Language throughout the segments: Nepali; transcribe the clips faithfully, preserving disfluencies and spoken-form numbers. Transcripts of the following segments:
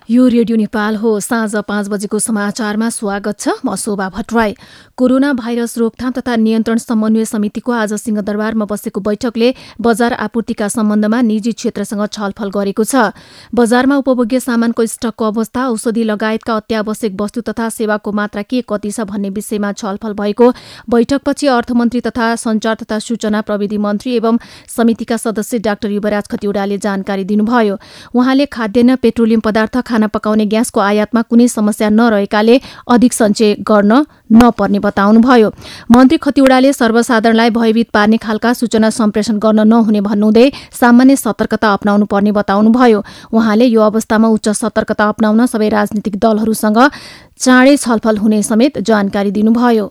यो रेडियो नेपाल हो। साँझ पाँच बजेको समाचारमा स्वागत छ। म शोभा भट्टराई। कोरोना भाइरस रोकथाम तथा नियन्त्रण समन्वय समितिको आज सिंहदरबारमा बसेको बैठकले बजार आपूर्तिका सम्बन्धमा निजी क्षेत्रसँग छलफल गरेको छ। बजारमा उपभोग्य सामानको स्टकको अवस्था, औषधि लगायतका अत्यावश्यक वस्तु तथा सेवाको मात्रा के कति छ भन्ने विषयमा छलफल भएको बैठकपछि अर्थमन्त्री तथा सञ्चार तथा सूचना प्रविधि मन्त्री एवं समितिका सदस्य डाक्टर युवराज खतिवड़ाले जानकारी दिनुभयो। उहाँले खाद्यान्न, पेट्रोलियम पदार्थ, खाना पकाउने ग्यासको आयातमा कुनै समस्या नरहेकाले अधिक सञ्चय गर्न नपर्ने बताउनुभयो। मन्त्री खतिवड़ाले सर्वसाधारणलाई भयभीत पार्ने खालका सूचना सम्प्रेषण गर्न नहुने भन्नुहुँदै सामान्य सतर्कता अपनाउनु पर्ने बताउनुभयो। उहाँले यो अवस्थामा उच्च सतर्कता अपनाउन सबै राजनीतिक दलहरूसँग चाँडै छलफल हुने समेत जानकारी दिनुभयो।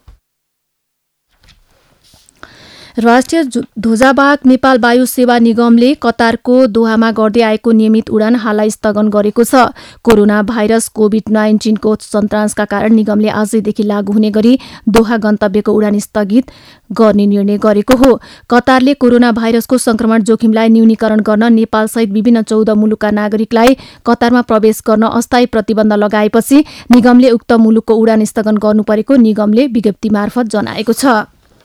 राष्ट्रिय ध्वजावाहक नेपाल वायु सेवा निगमले कतारको दोहामा गर्दै आएको नियमित उडान हालै स्थगन गरेको छ। कोरोना भाइरस कोभिड नाइन्टिनको सन्तासका कारण निगमले आजैदेखि लागू हुने गरी दोहा गन्तव्यको उडान स्थगित गर्ने निर्णय गरेको हो। कतारले कोरोना भाइरसको संक्रमण जोखिमलाई न्यूनीकरण गर्न नेपालसहित विभिन्न चौध मुलुकका नागरिकलाई कतारमा प्रवेश गर्न अस्थायी प्रतिबन्ध लगाएपछि निगमले उक्त मुलुकको उडान स्थगन गर्नुपरेको निगमले विज्ञप्ति मार्फत जनाएको छ।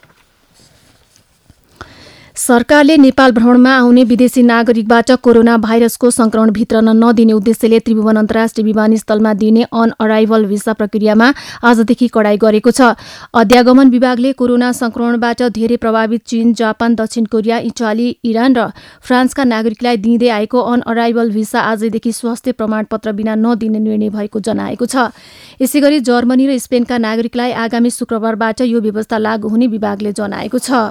सरकारले नेपाल भ्रमणमा आउने विदेशी नागरिकबाट कोरोना भाइरसको संक्रमण भित्रन नदिने उद्देश्यले त्रिभुवन अन्तर्राष्ट्रिय विमानस्थलमा दिने अन अराइभल भिसा प्रक्रियामा आजदेखि कडाई गरेको छ। अध्यागमन विभागले कोरोना संक्रमणबाट धेरै प्रभावित चीन, जापान, दक्षिण कोरिया, इटाली, इरान र फ्रान्सका नागरिकलाई दिँदै आएको अन अराइभल भिसा आजदेखि स्वास्थ्य प्रमाणपत्र बिना नदिने निर्णय भएको जनाएको छ। यसैगरी जर्मनी र स्पेनका नागरिकलाई आगामी शुक्रबारबाट यो व्यवस्था लागू हुने विभागले जनाएको छ।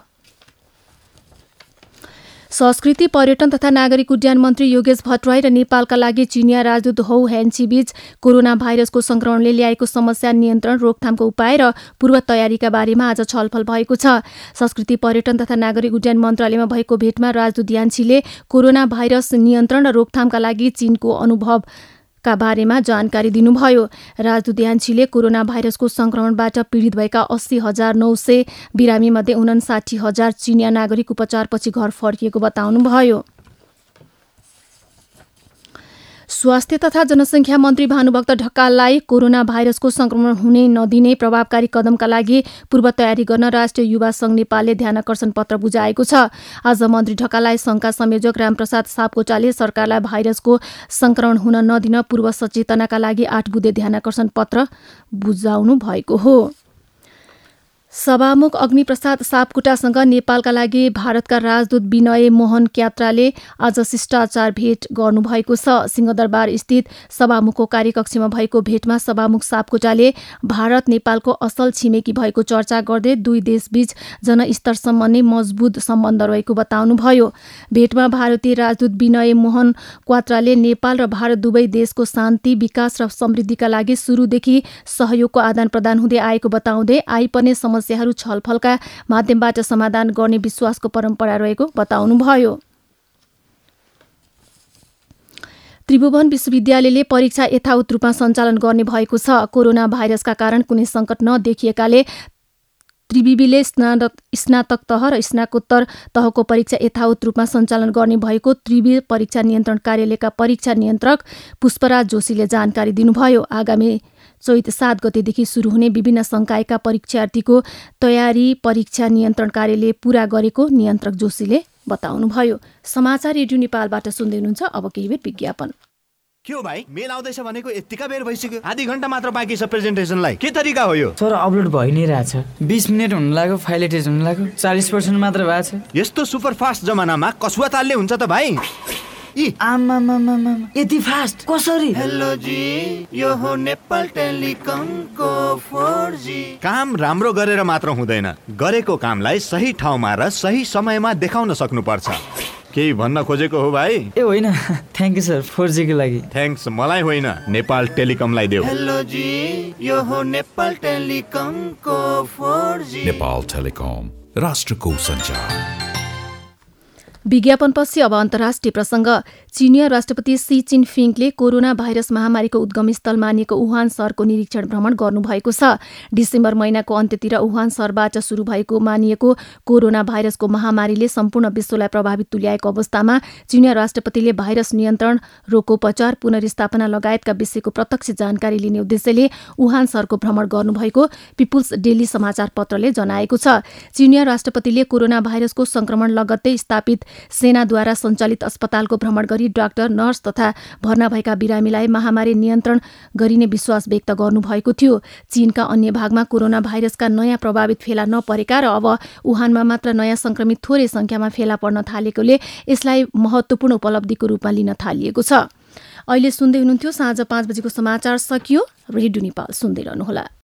संस्कृति, पर्यटन तथा नागरिक उड्डयन मन्त्री योगेश भट्टराई र नेपालका लागि चिनिया राजदूत हौ ह्यान्ची बीच कोरोना भाइरसको संक्रमणले ल्याएको समस्या, नियन्त्रण, रोकथामको उपाय र पूर्व तयारीका बारेमा आज छलफल भएको छ। संस्कृति, पर्यटन तथा नागरिक उड्डयन मन्त्रालयमा भएको भेटमा राजदूत ह्यान्चीले कोरोना भाइरस नियन्त्रण र रोकथामका लागि चीनको अनुभव का बारेमा जानकारी दिनुभयो। राजदूत ह्यान्चीले कोरोना भाइरसको संक्रमणबाट पीडित भएका अस्सी हजार नौ सय बिरामी मध्ये उनासाठी हजार चिनिया नागरिक उपचारपछि घर फर्किएको बताउनुभयो। स्वास्थ्य तथा जनसङ्ख्या मन्त्री भानुभक्त ढकाललाई कोरोना भाइरसको संक्रमण हुने नदिने प्रभावकारी कदमका लागि पूर्व तयारी गर्न राष्ट्रिय युवा संघ नेपालले ध्यानकर्षण पत्र बुझाएको छ। आज मन्त्री ढकाललाई संघका संयोजक रामप्रसाद सापकोटाले सरकारलाई भाइरसको संक्रमण हुन नदिन पूर्व सचेतनाका लागि आठ बुँदे ध्यानकर्षण पत्र बुझाउनु भएको हो। सभामुख अग्निप्रसाद सापकोटासँग नेपालका लागि भारतका राजदूत विनय मोहन क्यात्राले आज शिष्टाचार भेट गर्नुभएको छ। सिंहदरबार स्थित सभामुखको कार्यकक्षमा भएको भेटमा सभामुख सापकोटाले भारत नेपालको असल छिमेकी भएको चर्चा गर्दै दुई देशबीच जनस्तरसम्म नै मजबुत सम्बन्ध रहेको बताउनुभयो। भेटमा भारतीय राजदूत विनय मोहन क्वात्राले नेपाल र भारत दुवै देशको शान्ति, विकास र समृद्धिका लागि सुरुदेखि सहयोगको आदान प्रदान हुँदै आएको बताउँदै आइपर्ने समस्याहरू छलफलका माध्यमबाट समाधान गर्ने विश्वासको परम्परा रहेको बताउनुभयो। त्रिभुवन विश्वविद्यालयले परीक्षा यथावत रूपमा सञ्चालन गर्ने भएको छ। कोरोना भाइरसका कारण कुनै सङ्कट नदेखिएकाले त्रिविबीले स्नातक तह र स्नाकोत्तर तहको परीक्षा यथावत रूपमा सञ्चालन गर्ने भएको त्रिवी परीक्षा नियन्त्रण कार्यालयका परीक्षा नियन्त्रक पुष्पराज जोशीले जानकारी दिनुभयो। आगामी चैत सात गतेदेखि सुरु हुने विभिन्न संकायका परीक्षार्थीको तयारी परीक्षा नियन्त्रण कार्यालय पूरा गरेको नियन्त्रक जोशीले बताउनुभयो। समाचार रेडियो नेपालबाट सुन्दै हुनुहुन्छ। अब केही बेर विज्ञापन। के हो भाइ, मेल आउँदैछ भनेको यतिका बेर भइसक्यो? आधी घण्टा मात्र बाँकी छ प्रेजेन्टेसनलाई। के तरिका हो यो? सर, अपलोड भइ नै रहेछ। बीस मिनेट हुन लाग्यो, फाइल एटेच हुन लाग्यो, चालीस पर्सेन्ट मात्र भएको छ। यस्तो सुपर फास्ट जमानामा कसुवा तालले हुन्छ त भाइ? आमामामामा, यति फास्ट कसरी? हेलो जी, यो हो नेपाल टेलिकमको फोर जी। काम राम्रो गरेर मात्र हुँदैन, गरेको कामलाई सही ठाउँमा र सही समयमा देखाउन सक्नुपर्छ। केही भन्न खोजेको हो भाइ? ए होइन, thank you sir, four G को लागि। थ्याङ्क्स मलाई होइन, नेपाल टेलिकमलाई देऊ। हेलो जी, यो हो नेपाल टेलिकमको फोर जी। नेपाल टेलिकम, राष्ट्रको सञ्चार। विज्ञापनपछि अब अन्तर्राष्ट्रिय प्रसङ्ग। चीनिया राष्ट्रपति सी जिनपिङले कोरोना भाइरस महामारीको उद्गमस्थल मानिएको वुहान शहरको निरीक्षण भ्रमण गर्नुभएको छ। डिसेम्बर महिनाको अन्त्यतिर वुहान शहरबाट सुरु भएको मानिएको कोरोना भाइरसको महामारीले सम्पूर्ण विश्वलाई प्रभावित तुल्याएको अवस्थामा चीनिया राष्ट्रपतिले भाइरस नियन्त्रण, रोगोपचार, पुनर्स्थापना लगायतका विषयको प्रत्यक्ष जानकारी लिने उद्देश्यले वुहान शहरको भ्रमण गर्नुभएको पिपुल्स डेली समाचार पत्रले जनाएको छ। चीनिया राष्ट्रपतिले कोरोना भाइरसको संक्रमण लगत्तै स्थापित सेनाद्वारा सञ्चालित अस्पतालको भ्रमण गरी डाक्टर, नर्स तथा भर्ना भएका बिरामीलाई महामारी नियन्त्रण गरिने विश्वास व्यक्त गर्नुभएको थियो। चीनका अन्य भागमा कोरोना भाइरसका नयाँ प्रभावित फेला नपरेका र अब वुहानमा मात्र नयाँ संक्रमित थोरै संख्यामा फेला पर्न थालेकोले यसलाई महत्त्वपूर्ण उपलब्धिको रूपमा लिन थालिएको छ। अहिले सुन्दै हुनुहुन्थ्यो साँझ पाँच बजेको समाचार सकियो। रेडियो नेपाल सुन्दै रहनुहोला।